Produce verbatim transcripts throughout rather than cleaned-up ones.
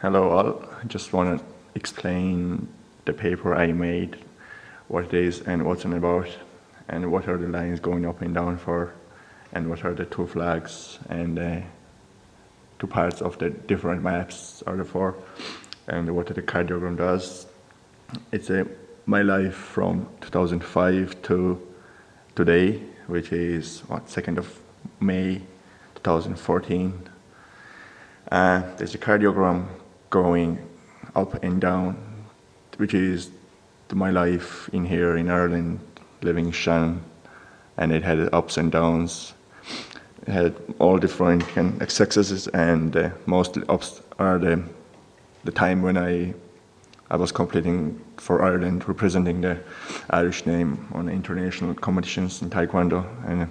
Hello all, I just want to explain the paper I made, what it is and what's it about, and what are the lines going up and down for, and what are the two flags and uh, two parts of the different maps are the for, and what the cardiogram does. It's a, my life from two thousand five to today, which is what, second of May two thousand fourteen. Uh, there's a cardiogram going up and down, which is my life in here in Ireland, living in Shannon, and it had ups and downs. It had all different kind of successes, and uh, most ups are the the time when I I was competing for Ireland, representing the Irish name on international competitions in Taekwondo, and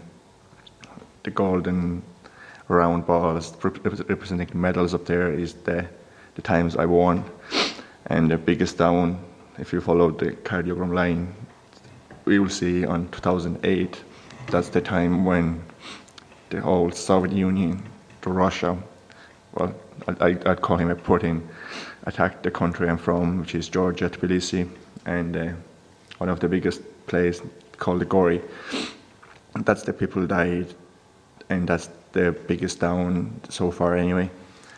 the golden round balls representing medals up there is the the times I won. And the biggest down, if you follow the cardiogram line, we will see on two thousand eight, that's the time when the whole Soviet Union, to Russia, well, I, I'd call him a Putin, attacked the country I'm from, which is Georgia, Tbilisi, and uh, one of the biggest places called the Gori. That's the people died, and that's the biggest down so far anyway.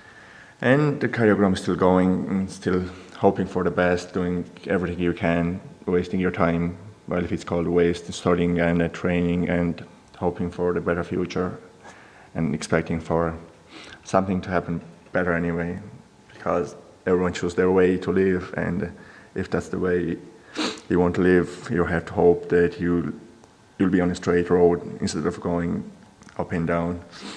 And the cardiogram is still going, and still hoping for the best, doing everything you can, wasting your time, well, if it's called waste, studying and uh, training and hoping for the better future and expecting for something to happen better anyway, because everyone chooses their way to live, and if that's the way you want to live, you have to hope that you you'll be on a straight road instead of going up and down.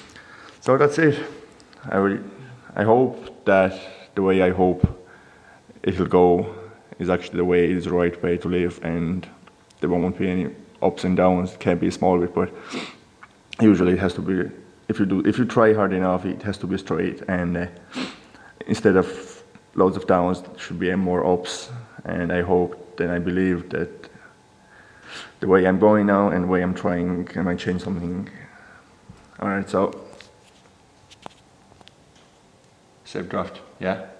So that's it. I will, I hope that the way I hope it'll go is actually the way, is the right way to live, and there won't be any ups and downs. It can't be a small bit, but usually it has to be, if you do, if you try hard enough, it has to be straight, and uh, instead of loads of downs, there should be more ups, and I hope, and I believe that the way I'm going now and the way I'm trying, I might change something. Alright, so safe draft, yeah?